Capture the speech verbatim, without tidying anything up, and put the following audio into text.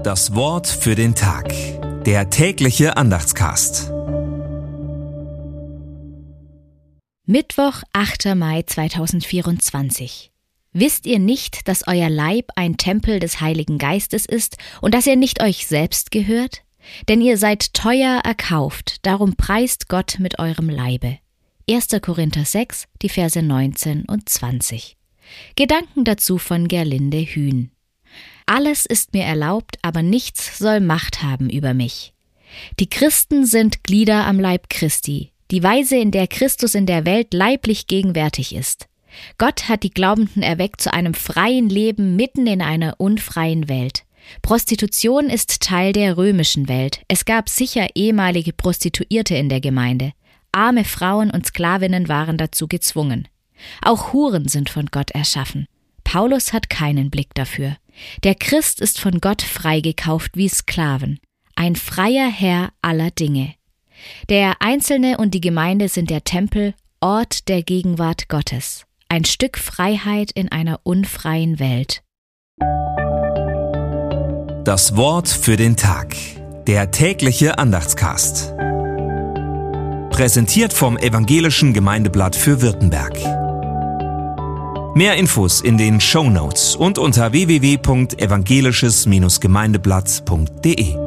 Das Wort für den Tag. Der tägliche Andachtscast. Mittwoch, achter Mai zweitausendvierundzwanzig. Wisst ihr nicht, dass euer Leib ein Tempel des Heiligen Geistes ist und dass ihr nicht euch selbst gehört? Denn ihr seid teuer erkauft, darum preist Gott mit eurem Leibe. erster Korinther sechs, die Verse neunzehn und zwanzig. Gedanken dazu von Gerlinde Hühn. Alles ist mir erlaubt, aber nichts soll Macht haben über mich. Die Christen sind Glieder am Leib Christi, die Weise, in der Christus in der Welt leiblich gegenwärtig ist. Gott hat die Glaubenden erweckt zu einem freien Leben mitten in einer unfreien Welt. Prostitution ist Teil der römischen Welt. Es gab sicher ehemalige Prostituierte in der Gemeinde. Arme Frauen und Sklavinnen waren dazu gezwungen. Auch Huren sind von Gott erschaffen. Paulus hat keinen Blick dafür. Der Christ ist von Gott freigekauft wie Sklaven. Ein freier Herr aller Dinge. Der Einzelne und die Gemeinde sind der Tempel, Ort der Gegenwart Gottes. Ein Stück Freiheit in einer unfreien Welt. Das Wort für den Tag. Der tägliche Andachtscast. Präsentiert vom Evangelischen Gemeindeblatt für Württemberg. Mehr Infos in den Shownotes und unter w w w punkt evangelisches Gemeindeblatt punkt de.